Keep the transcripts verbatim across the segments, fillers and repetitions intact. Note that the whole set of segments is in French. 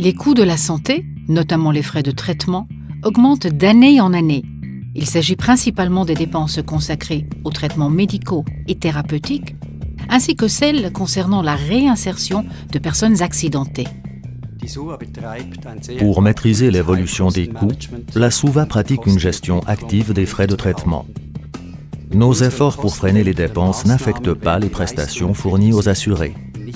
Les coûts de la santé, notamment les frais de traitement, augmentent d'année en année. Il s'agit principalement des dépenses consacrées aux traitements médicaux et thérapeutiques, ainsi que celles concernant la réinsertion de personnes accidentées. Pour maîtriser l'évolution des coûts, la SUVA pratique une gestion active des frais de traitement. Nos efforts pour freiner les dépenses n'affectent pas les prestations fournies aux assurés.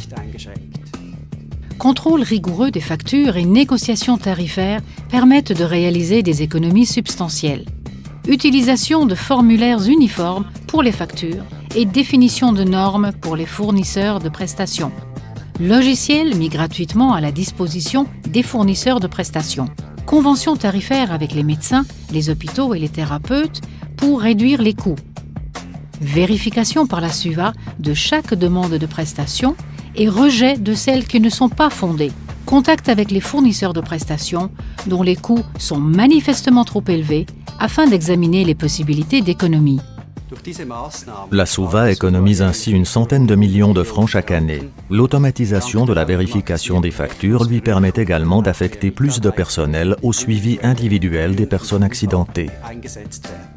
Contrôle rigoureux des factures et négociations tarifaires permettent de réaliser des économies substantielles. Utilisation de formulaires uniformes pour les factures et définition de normes pour les fournisseurs de prestations. Logiciel mis gratuitement à la disposition des fournisseurs de prestations. Conventions tarifaires avec les médecins, les hôpitaux et les thérapeutes pour réduire les coûts. Vérification par la SUVA de chaque demande de prestation et rejet de celles qui ne sont pas fondées. Contact avec les fournisseurs de prestations dont les coûts sont manifestement trop élevés afin d'examiner les possibilités d'économie. La SUVA économise ainsi une centaine de millions de francs chaque année. L'automatisation de la vérification des factures lui permet également d'affecter plus de personnel au suivi individuel des personnes accidentées.